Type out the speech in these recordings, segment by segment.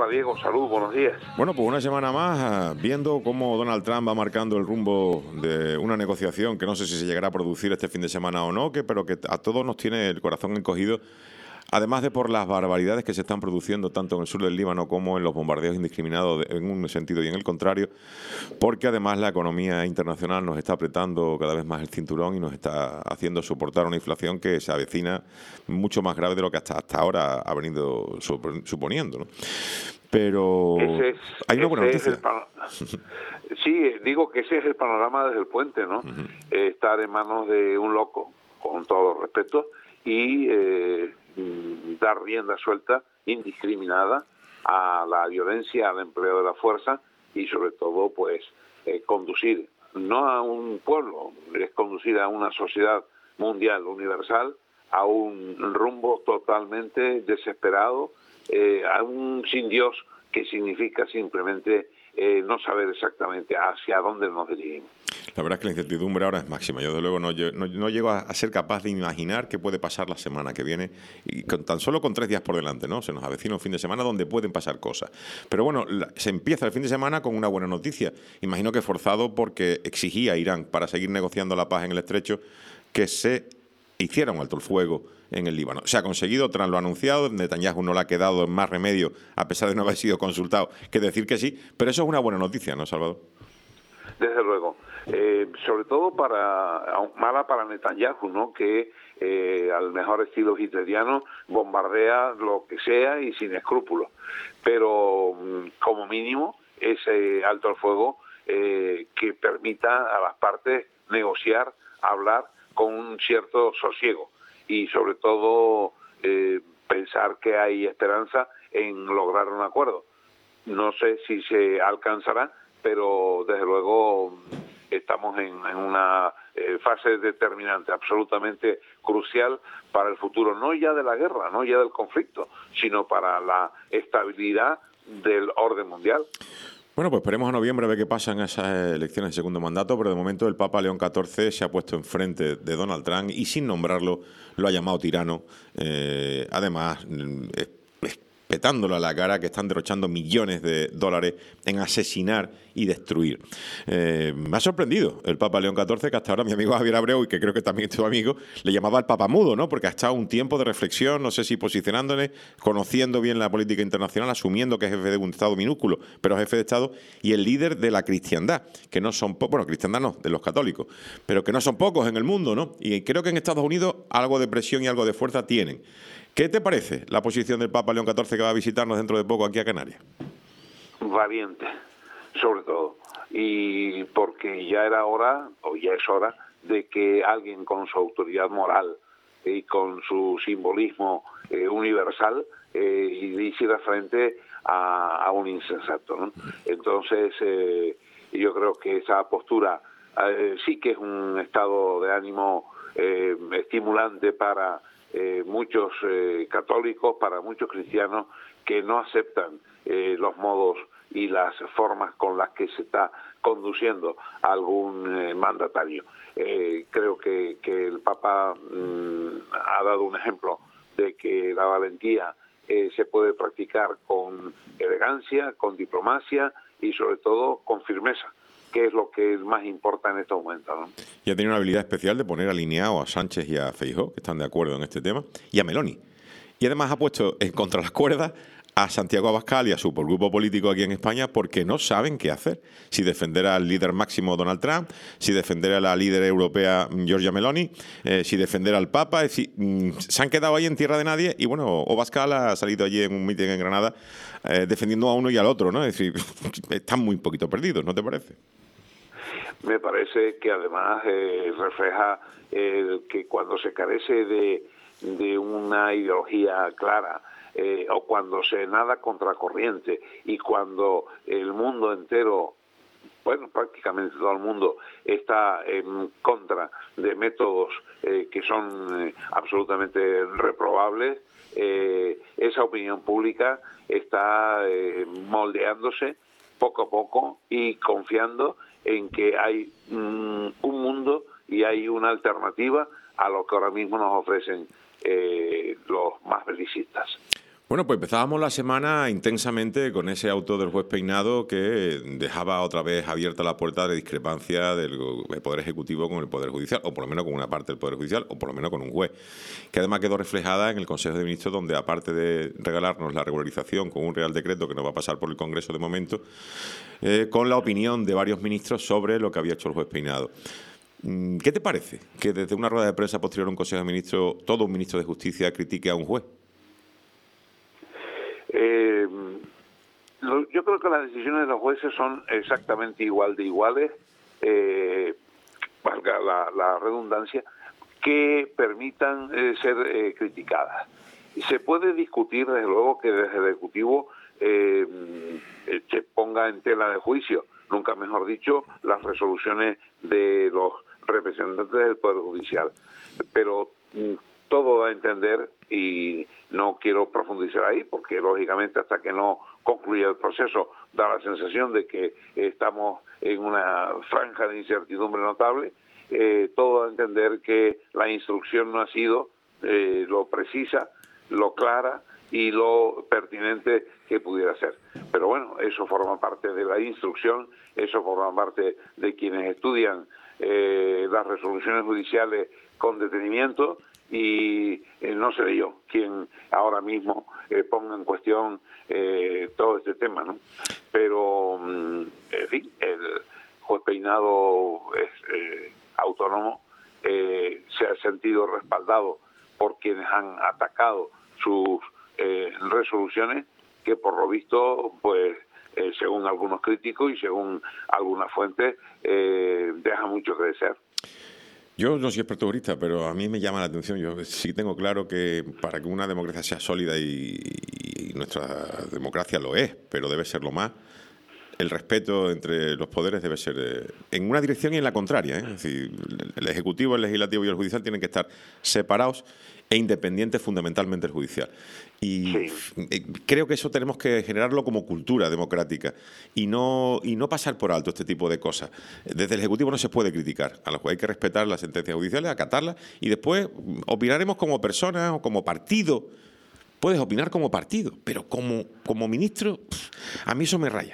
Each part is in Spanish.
Diego, salud, buenos días. Bueno, pues una semana más viendo cómo Donald Trump va marcando el rumbo de una negociación que no sé si se llegará a producir este fin de semana o no, pero que a todos nos tiene el corazón encogido, además de por las barbaridades que se están produciendo tanto en el sur del Líbano como en los bombardeos indiscriminados en un sentido y en el contrario, porque además la economía internacional nos está apretando cada vez más el cinturón y nos está haciendo soportar una inflación que se avecina mucho más grave de lo que hasta ahora ha venido suponiendo, ¿no? Pero hay una buena noticia. Sí, digo que ese es el panorama desde el puente, ¿no? Estar en manos de un loco, con todo respeto, y dar rienda suelta, indiscriminada, a la violencia, al empleo de la fuerza y sobre todo, pues, conducir no a un pueblo, es conducir a una sociedad mundial, universal, a un rumbo totalmente desesperado, a un sin Dios, que significa simplemente no saber exactamente hacia dónde nos dirigimos. La verdad es que la incertidumbre ahora es máxima. Yo, desde luego, no llego a ser capaz de imaginar qué puede pasar la semana que viene, y tan solo con 3 días por delante, ¿no? Se nos avecina un fin de semana donde pueden pasar cosas. Pero bueno, se empieza el fin de semana con una buena noticia. Imagino que forzado porque exigía Irán, para seguir negociando la paz en el estrecho, que se hiciera un alto el fuego en el Líbano. Se ha conseguido, Trump lo ha anunciado, Netanyahu no le ha quedado más remedio, a pesar de no haber sido consultado, que decir que sí, pero eso es una buena noticia, ¿no, Salvador? Desde luego. Sobre todo mala para Netanyahu, ¿no? Que al mejor estilo hitleriano bombardea lo que sea y sin escrúpulos. Pero como mínimo ese alto al fuego que permita a las partes negociar, hablar con un cierto sosiego y sobre todo pensar que hay esperanza en lograr un acuerdo. No sé si se alcanzará, pero desde luego estamos en una fase determinante, absolutamente crucial para el futuro, no ya de la guerra, no ya del conflicto, sino para la estabilidad del orden mundial. Bueno, pues esperemos a noviembre a ver qué pasa en esas elecciones de segundo mandato, pero de momento el Papa León XIV se ha puesto enfrente de Donald Trump y sin nombrarlo lo ha llamado tirano. Además, petándolo a la cara, que están derrochando millones de dólares en asesinar y destruir. Me ha sorprendido el Papa León XIV, que hasta ahora mi amigo Javier Abreu, y que creo que también es tu amigo, le llamaba el Papa Mudo, ¿no? Porque ha estado un tiempo de reflexión, no sé si posicionándole, conociendo bien la política internacional, asumiendo que es jefe de un Estado minúsculo, pero jefe de Estado, y el líder de la cristiandad, que no son pocos, bueno, cristiandad no, de los católicos, pero que no son pocos en el mundo, ¿no? Y creo que en Estados Unidos algo de presión y algo de fuerza tienen. ¿Qué te parece la posición del Papa León XIV, que va a visitarnos dentro de poco aquí a Canarias? Valiente, sobre todo, y porque ya era hora, o ya es hora, de que alguien con su autoridad moral y con su simbolismo universal hiciera frente a un insensato, ¿no? Entonces, yo creo que esa postura sí que es un estado de ánimo estimulante para muchos católicos, para muchos cristianos que no aceptan los modos y las formas con las que se está conduciendo algún mandatario. Creo que el Papa ha dado un ejemplo de que la valentía se puede practicar con elegancia, con diplomacia y sobre todo con firmeza, que es lo que más importa en estos momentos, ¿no? Y ha tenido una habilidad especial de poner alineado a Sánchez y a Feijóo, que están de acuerdo en este tema, y a Meloni. Y además ha puesto en contra las cuerdas a Santiago Abascal y a su grupo político aquí en España, porque no saben qué hacer. Si defender al líder máximo Donald Trump, si defender a la líder europea Giorgia Meloni, si defender al Papa. Es decir, se han quedado ahí en tierra de nadie. Y bueno, Abascal ha salido allí en un mitin en Granada defendiendo a uno y al otro, ¿no? Es decir, están muy poquito perdidos, ¿no te parece? Me parece que además refleja que cuando se carece de una ideología clara, o cuando se nada contracorriente y cuando el mundo entero, bueno, prácticamente todo el mundo está en contra de métodos que son absolutamente reprobables, esa opinión pública está moldeándose poco a poco y confiando en que hay un mundo y hay una alternativa a lo que ahora mismo nos ofrecen los más belicistas. Bueno, pues empezábamos la semana intensamente con ese auto del juez Peinado que dejaba otra vez abierta la puerta de discrepancia del Poder Ejecutivo con el Poder Judicial, o por lo menos con una parte del Poder Judicial, o por lo menos con un juez, que además quedó reflejada en el Consejo de Ministros, donde aparte de regalarnos la regularización con un Real Decreto que nos va a pasar por el Congreso de momento, con la opinión de varios ministros sobre lo que había hecho el juez Peinado. ¿Qué te parece que desde una rueda de prensa posterior a un Consejo de Ministros, todo un ministro de Justicia critique a un juez? Yo creo que las decisiones de los jueces son exactamente igual de iguales, valga la redundancia, que permitan ser criticadas. Y se puede discutir, desde luego, que desde el Ejecutivo se ponga en tela de juicio, nunca mejor dicho, las resoluciones de los representantes del Poder Judicial. Pero todo da a entender, y no quiero profundizar ahí, porque lógicamente hasta que no concluya el proceso da la sensación de que estamos en una franja de incertidumbre notable, todo da a entender que la instrucción no ha sido lo precisa, lo clara y lo pertinente que pudiera ser. Pero bueno, eso forma parte de la instrucción, eso forma parte de quienes estudian las resoluciones judiciales con detenimiento, y no seré yo quien ahora mismo ponga en cuestión todo este tema, ¿no? Pero, en fin, el juez Peinado es autónomo, se ha sentido respaldado por quienes han atacado sus resoluciones, que por lo visto, pues, según algunos críticos y según algunas fuentes, deja mucho que desear. Yo no soy experto jurista, pero a mí me llama la atención. Yo sí tengo claro que para que una democracia sea sólida, y nuestra democracia lo es, pero debe serlo más, el respeto entre los poderes debe ser en una dirección y en la contraria, ¿eh? Es decir, el Ejecutivo, el Legislativo y el Judicial tienen que estar separados e independientes, fundamentalmente el Judicial. Y creo que eso tenemos que generarlo como cultura democrática y no pasar por alto este tipo de cosas. Desde el Ejecutivo no se puede criticar a los jueces, hay que respetar las sentencias judiciales, acatarlas, y después opinaremos como personas o como partido. Puedes opinar como partido, pero como ministro, a mí eso me raya.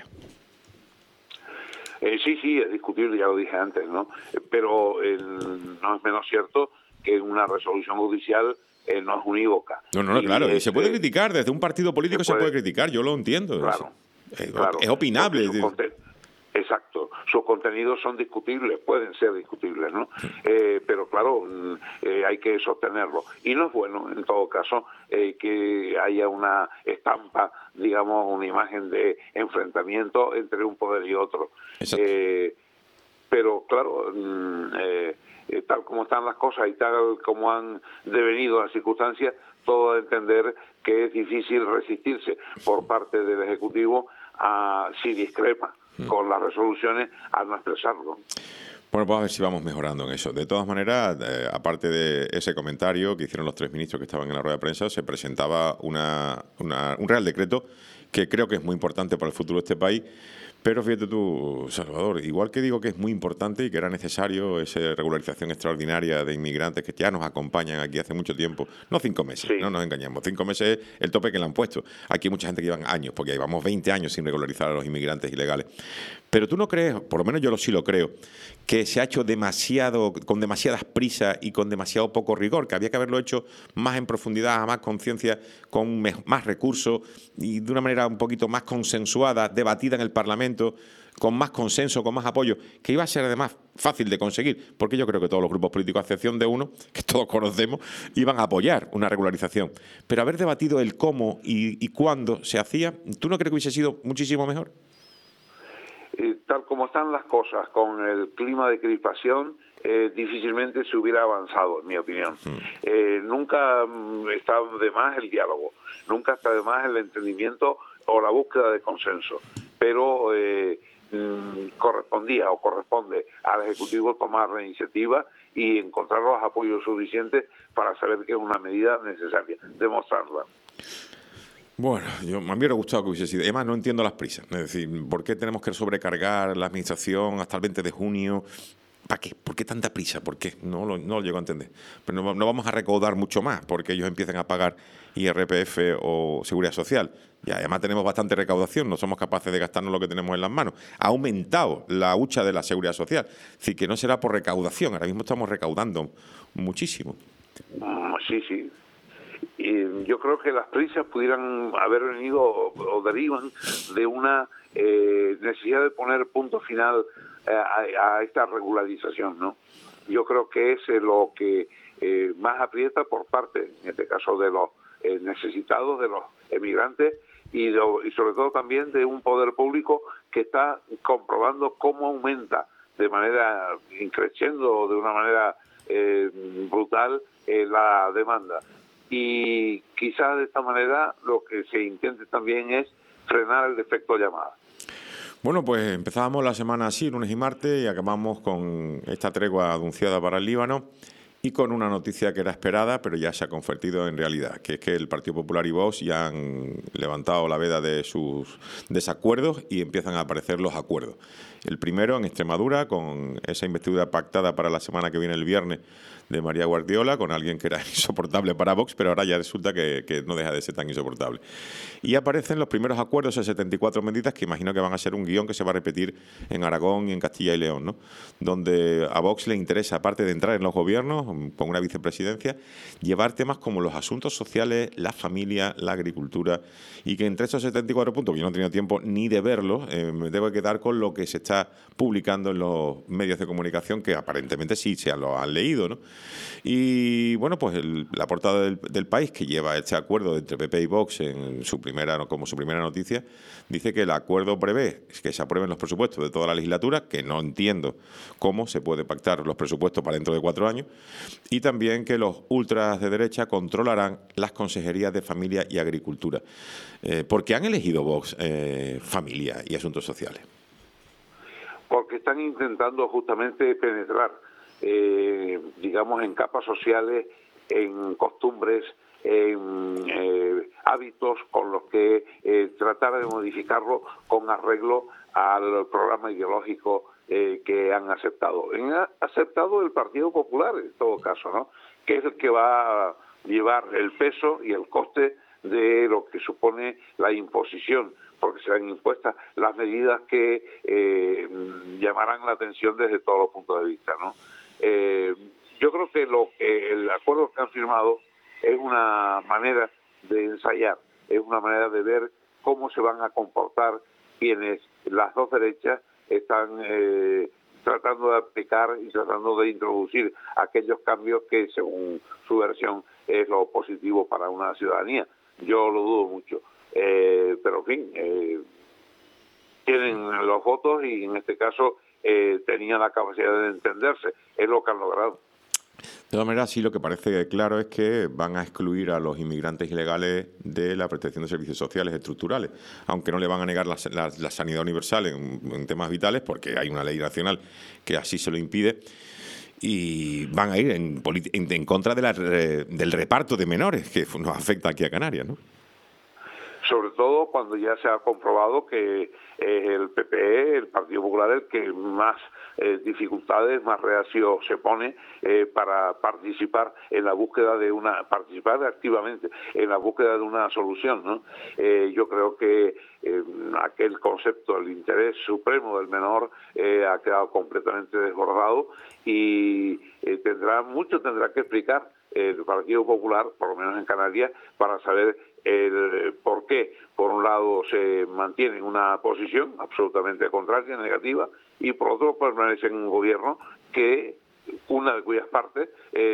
Sí, es discutible, ya lo dije antes, ¿no? Pero no es menos cierto que una resolución judicial no es unívoca. No, claro, se puede criticar, desde un partido político se puede criticar, yo lo entiendo. Claro, es opinable. Exacto, sus contenidos son discutibles, pueden ser discutibles, ¿no? Pero claro, hay que sostenerlo. Y no es bueno, en todo caso, que haya una estampa, digamos, una imagen de enfrentamiento entre un poder y otro. Pero claro, tal como están las cosas y tal como han devenido las circunstancias, todo a entender que es difícil resistirse por parte del Ejecutivo si discrepa con las resoluciones, a no expresarlo. Bueno, pues a ver si vamos mejorando en eso. De todas maneras, aparte de ese comentario que hicieron los tres ministros que estaban en la rueda de prensa, se presentaba un Real Decreto que creo que es muy importante para el futuro de este país. Pero fíjate tú, Salvador, igual que digo que es muy importante y que era necesario esa regularización extraordinaria de inmigrantes que ya nos acompañan aquí hace mucho tiempo, no 5 meses, no nos engañamos, 5 meses es el tope que le han puesto. Aquí hay mucha gente que llevan años, porque llevamos 20 años sin regularizar a los inmigrantes ilegales. Pero tú no crees, por lo menos yo sí lo creo, que se ha hecho con demasiadas prisas y con demasiado poco rigor, que había que haberlo hecho más en profundidad, a más conciencia, con más recursos y de una manera un poquito más consensuada, debatida en el Parlamento, con más consenso, con más apoyo, que iba a ser además fácil de conseguir, porque yo creo que todos los grupos políticos, a excepción de uno, que todos conocemos, iban a apoyar una regularización. Pero haber debatido el cómo y cuándo se hacía, ¿tú no crees que hubiese sido muchísimo mejor? Tal como están las cosas, con el clima de crispación, difícilmente se hubiera avanzado, en mi opinión. Nunca está de más el diálogo, nunca está de más el entendimiento o la búsqueda de consenso, pero corresponde al Ejecutivo tomar la iniciativa y encontrar los apoyos suficientes para saber que es una medida necesaria, demostrarla. Bueno, a mí me hubiera gustado que hubiese sido. Además, no entiendo las prisas. Es decir, ¿por qué tenemos que sobrecargar la Administración hasta el 20 de junio? ¿Para qué? ¿Por qué tanta prisa? ¿Por qué? No lo llego a entender. Pero no vamos a recaudar mucho más porque ellos empiecen a pagar IRPF o Seguridad Social. Y además tenemos bastante recaudación, no somos capaces de gastarnos lo que tenemos en las manos. Ha aumentado la hucha de la Seguridad Social. Es decir, que no será por recaudación. Ahora mismo estamos recaudando muchísimo. Sí. Y yo creo que las prisas pudieran haber venido o derivan de una necesidad de poner punto final a esta regularización, ¿no? Yo creo que es lo que más aprieta por parte, en este caso, de los necesitados, de los emigrantes y sobre todo también de un poder público que está comprobando cómo aumenta de manera increciendo, de una manera brutal la demanda. Y quizás de esta manera lo que se intente también es frenar el efecto llamada. Bueno, pues empezábamos la semana así, lunes y martes, y acabamos con esta tregua anunciada para el Líbano y con una noticia que era esperada, pero ya se ha convertido en realidad, que es que el Partido Popular y Vox ya han levantado la veda de sus desacuerdos y empiezan a aparecer los acuerdos. El primero en Extremadura, con esa investidura pactada para la semana que viene, el viernes, de María Guardiola, con alguien que era insoportable para Vox, pero ahora ya resulta que no deja de ser tan insoportable. Y aparecen los primeros acuerdos de 74 medidas que imagino que van a ser un guión que se va a repetir en Aragón y en Castilla y León, ¿no? Donde a Vox le interesa, aparte de entrar en los gobiernos, con una vicepresidencia, llevar temas como los asuntos sociales, la familia, la agricultura, y que entre esos 74 puntos, que yo no he tenido tiempo ni de verlos, me tengo que quedar con lo que se está publicando en los medios de comunicación, que aparentemente sí se lo han leído, ¿no? Y bueno, pues la portada del País, que lleva este acuerdo entre PP y Vox como su primera noticia, dice que el acuerdo prevé que se aprueben los presupuestos de toda la legislatura, que no entiendo cómo se puede pactar los presupuestos para dentro de 4 años, y también que los ultras de derecha controlarán las consejerías de Familia y Agricultura. ¿Por qué han elegido Vox Familia y Asuntos Sociales? Porque están intentando justamente penetrar, digamos, en capas sociales, en costumbres, en hábitos con los que tratar de modificarlo con arreglo al programa ideológico que han aceptado. Han aceptado el Partido Popular, en todo caso, ¿no? Que es el que va a llevar el peso y el coste de lo que supone la imposición, porque serán impuestas las medidas que llamarán la atención desde todos los puntos de vista, ¿no? Yo creo que el acuerdo que han firmado es una manera de ensayar, es una manera de ver cómo se van a comportar quienes las dos derechas están tratando de aplicar y tratando de introducir aquellos cambios que, según su versión, es lo positivo para una ciudadanía. Yo lo dudo mucho, pero en fin, tienen los votos y en este caso tenían la capacidad de entenderse, es lo que han logrado. De todas maneras, sí, lo que parece claro es que van a excluir a los inmigrantes ilegales de la prestación de servicios sociales estructurales, aunque no le van a negar la sanidad universal en temas vitales, porque hay una ley nacional que así se lo impide, y van a ir en contra del reparto de menores que nos afecta aquí a Canarias, ¿no? Sobre todo cuando ya se ha comprobado que el PPE, el Partido Popular, el que más dificultades, más reacio se pone para participar activamente en la búsqueda de una solución, ¿no? Yo creo que aquel concepto, el interés supremo del menor, ha quedado completamente desbordado y tendrá que explicar el Partido Popular, por lo menos en Canarias, para saber el por qué, por un lado, se mantiene en una posición absolutamente contraria, negativa, y por otro permanece en un gobierno que una de cuyas partes,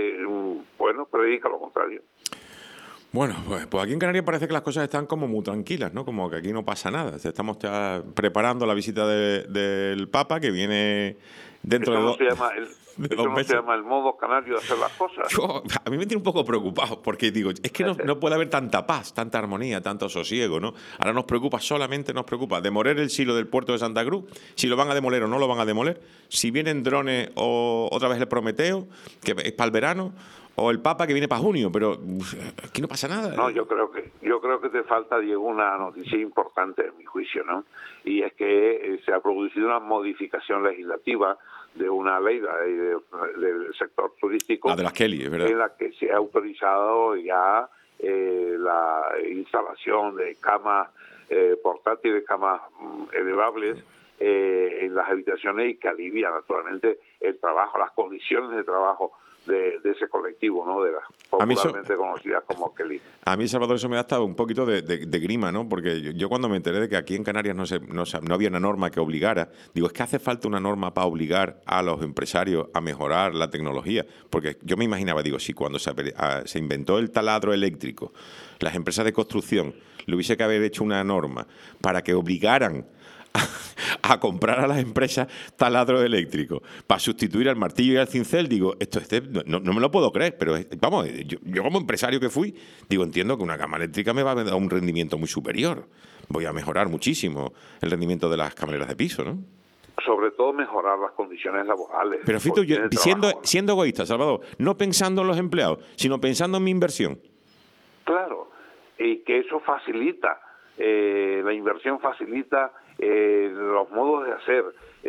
predica lo contrario. Bueno, pues aquí en Canarias parece que las cosas están como muy tranquilas, ¿no? Como que aquí no pasa nada. Estamos ya preparando la visita del Papa, que viene dentro de 2 meses. ¿No se llama el modo canario de hacer las cosas? A mí me tiene un poco preocupado, porque digo, es que no puede haber tanta paz, tanta armonía, tanto sosiego, ¿no? Ahora nos preocupa demoler el silo del puerto de Santa Cruz, si lo van a demoler o no lo van a demoler, si vienen drones o otra vez el Prometeo, que es para el verano, o el Papa que viene para junio, pero aquí no pasa nada. No, yo creo que yo creo que te falta, Diego, una noticia importante en mi juicio, ¿no? Y es que se ha producido una modificación legislativa de una ley, la ley del sector turístico, La de las Kelly, es verdad, en la que se ha autorizado ya la instalación de camas portátiles, camas elevables en las habitaciones, y que alivia naturalmente el trabajo, las condiciones de trabajo de ese colectivo, ¿no? De las popularmente conocidas como Kelly. A mí, Salvador, eso me da hasta un poquito de grima, ¿no? Porque yo cuando me enteré de que aquí en Canarias no había una norma que obligara, digo, es que hace falta una norma para obligar a los empresarios a mejorar la tecnología. Porque yo me imaginaba, digo, si cuando se inventó el taladro eléctrico, las empresas de construcción le hubiese que haber hecho una norma para que obligaran a comprar a las empresas taladro eléctrico para sustituir al martillo y al cincel, digo, no me lo puedo creer, pero vamos, yo como empresario que fui, digo, entiendo que una cama eléctrica me va a dar un rendimiento muy superior, voy a mejorar muchísimo el rendimiento de las camareras de piso, ¿no? Sobre todo mejorar las condiciones laborales. Pero fíjate, yo, siendo egoísta, Salvador, no pensando en los empleados, sino pensando en mi inversión. Claro, y que eso facilita, la inversión facilita los modos de hacer,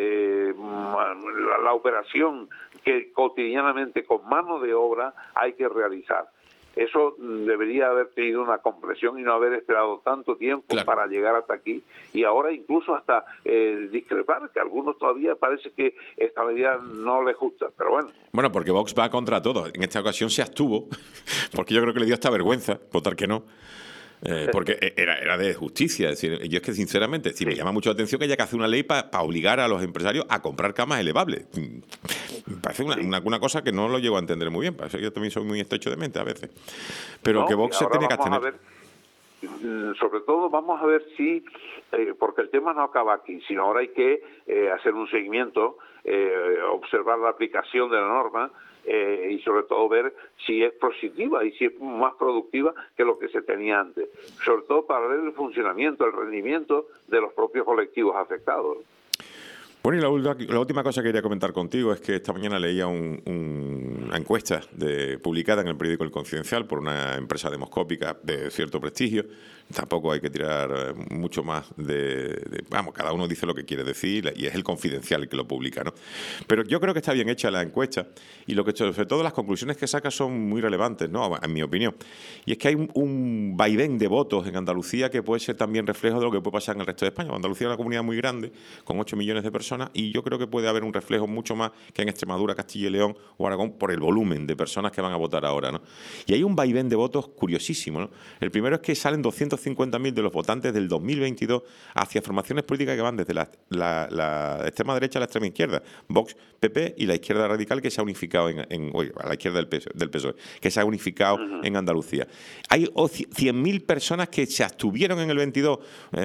la operación que cotidianamente con mano de obra hay que realizar. Eso debería haber tenido una compresión y no haber esperado tanto tiempo para llegar hasta aquí, y ahora incluso hasta discrepar, que a algunos todavía parece que esta medida no les gusta, pero bueno. Bueno, porque Vox va contra todo. En esta ocasión se abstuvo, porque yo creo que le dio hasta vergüenza votar que no. Porque era de justicia. Es decir, yo es que sinceramente me llama mucho la atención que haya que hacer una ley para obligar a los empresarios a comprar camas elevables. Me parece una cosa que no lo llego a entender muy bien. Parece que yo también soy muy estrecho de mente a veces. Pero no, que Vox se tiene que abstener. Sobre todo vamos a ver si, porque el tema no acaba aquí, sino ahora hay que hacer un seguimiento, observar la aplicación de la norma, y sobre todo ver si es positiva y si es más productiva que lo que se tenía antes, sobre todo para ver el funcionamiento, el rendimiento de los propios colectivos afectados. Bueno, y la última cosa que quería comentar contigo es que esta mañana leía una encuesta publicada en el periódico El Confidencial por una empresa demoscópica de cierto prestigio. Tampoco hay que tirar mucho más vamos, cada uno dice lo que quiere decir y es El Confidencial el que lo publica, ¿no? Pero yo creo que está bien hecha la encuesta y sobre todo las conclusiones que saca son muy relevantes, ¿no? En mi opinión. Y es que hay un vaivén de votos en Andalucía que puede ser también reflejo de lo que puede pasar en el resto de España. Andalucía es una comunidad muy grande, con 8 millones de personas, y yo creo que puede haber un reflejo mucho más que en Extremadura, Castilla y León o Aragón por el volumen de personas que van a votar ahora, ¿no? Y hay un vaivén de votos curiosísimo, ¿no? El primero es que salen 250.000 de los votantes del 2022 hacia formaciones políticas que van desde la extrema derecha a la extrema izquierda, Vox, PP y la izquierda radical, que se ha unificado a la izquierda del PSOE, que se ha unificado en Andalucía. Hay 100.000 personas que se abstuvieron en el 22,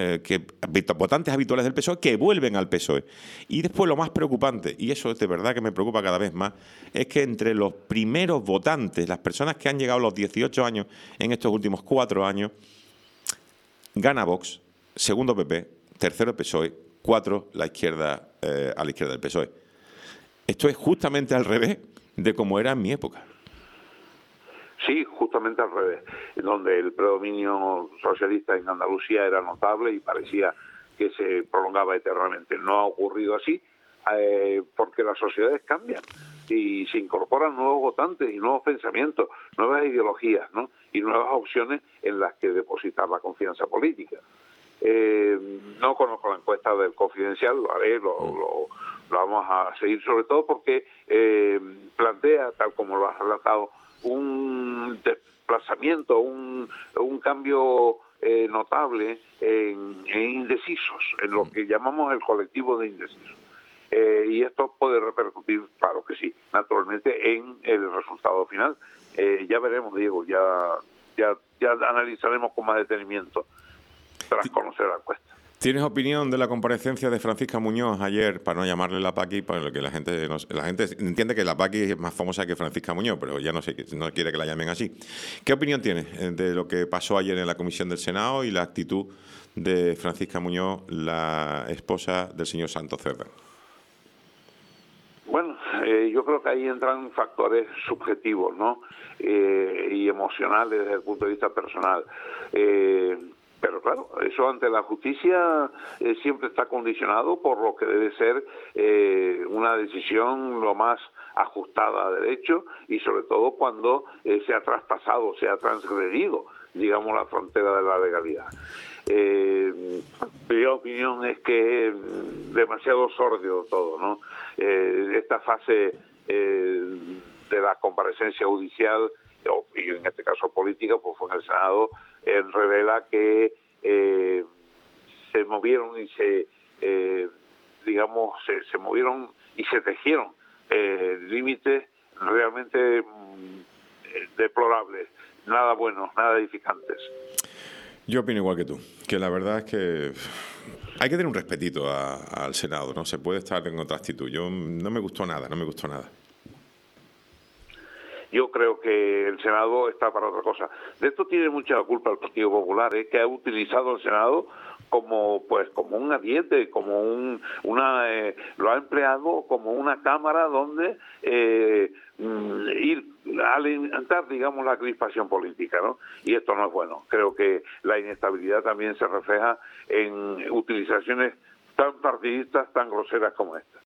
votantes habituales del PSOE, que vuelven al PSOE. Y después lo más preocupante, y eso de verdad que me preocupa cada vez más, es que entre los primeros votantes, las personas que han llegado a los 18 años en estos últimos 4 años, gana Vox, segundo PP, tercero PSOE, 4 a la izquierda del PSOE. Esto es justamente al revés de como era en mi época. Sí, justamente al revés, donde el predominio socialista en Andalucía era notable y parecía que se prolongaba eternamente. No ha ocurrido así, porque las sociedades cambian y se incorporan nuevos votantes y nuevos pensamientos, nuevas ideologías, ¿no? Y nuevas opciones en las que depositar la confianza política. No conozco la encuesta del Confidencial, lo haré, lo vamos a seguir, sobre todo porque plantea, tal como lo has relatado, un desplazamiento, un cambio notable en indecisos, en lo que llamamos el colectivo de indecisos. Y esto puede repercutir, claro que sí, naturalmente en el resultado final. Ya veremos, Diego, ya analizaremos con más detenimiento tras conocer la encuesta. ¿Tienes opinión de la comparecencia de Francisca Muñoz ayer, para no llamarle la Paqui, para lo que la gente entiende que la Paqui es más famosa que Francisca Muñoz, pero ya no quiere que la llamen así? ¿Qué opinión tienes de lo que pasó ayer en la Comisión del Senado y la actitud de Francisca Muñoz, la esposa del señor Santos Cerda? Bueno, yo creo que ahí entran factores subjetivos, ¿no? Y emocionales desde el punto de vista personal. Pero claro, eso ante la justicia siempre está condicionado por lo que debe ser una decisión lo más ajustada a derecho, y sobre todo cuando se ha traspasado, se ha transgredido, digamos, la frontera de la legalidad. Mi opinión es que es demasiado sórdido todo, ¿no? Esta fase de la comparecencia judicial, y en este caso política, pues fue en el Senado, revela que se movieron y se movieron y se tejieron límites realmente deplorables, nada buenos, nada edificantes. Yo opino igual que tú, que la verdad es que hay que tener un respetito al Senado, no se puede estar en otra actitud. No me gustó nada. Yo creo que el Senado está para otra cosa. De esto tiene mucha culpa el Partido Popular, que ha utilizado el Senado como un ariete, lo ha empleado como una cámara donde ir a alimentar, digamos, la crispación política, ¿no? Y esto no es bueno. Creo que la inestabilidad también se refleja en utilizaciones tan partidistas, tan groseras como esta.